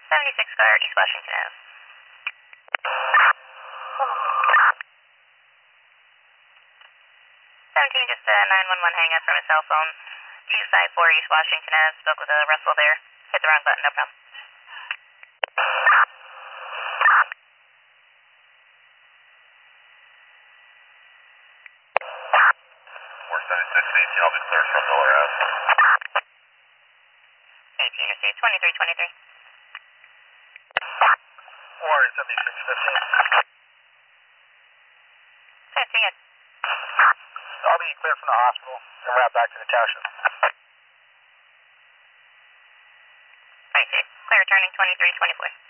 76 Square, East Washington Ave. 17, just a 911 hang up from a cell phone. 254 East Washington Ave. Spoke with Russell there. Hit the wrong button, no problem. 476, 18, I'll be clear from Miller Ave. 18, Interstate 2323. 476, 15. 15, yes. I'll be clear from the hospital and route back to the township. I see. Clear returning 2324.